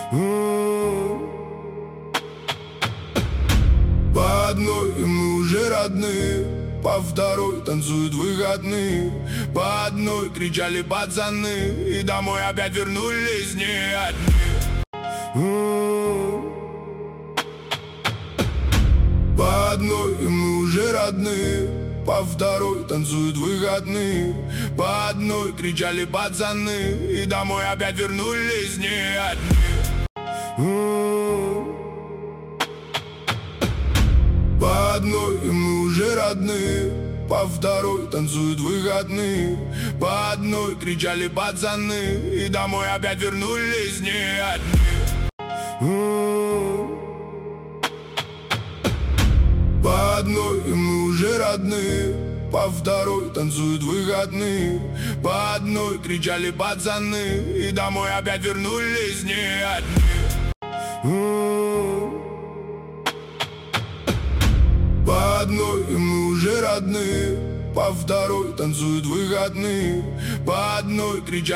По одной мы уже родные, по второй танцуют выходные. По одной кричали пацаны, и домой опять вернулись не одни. По одной мы уже родные, по второй танцуют выходные. По одной кричали пацаны, и домой опять вернулись не одни. По одной мы уже родные, по второй танцуют выходные. По одной кричали пацаны, и домой опять вернулись не одни. По одной мы уже родные, по второй танцуют выходные. По одной кричали пацаны, и домой опять вернулись не одни. По одной мы уже родные, по второй танцуют выходные. По одной кричали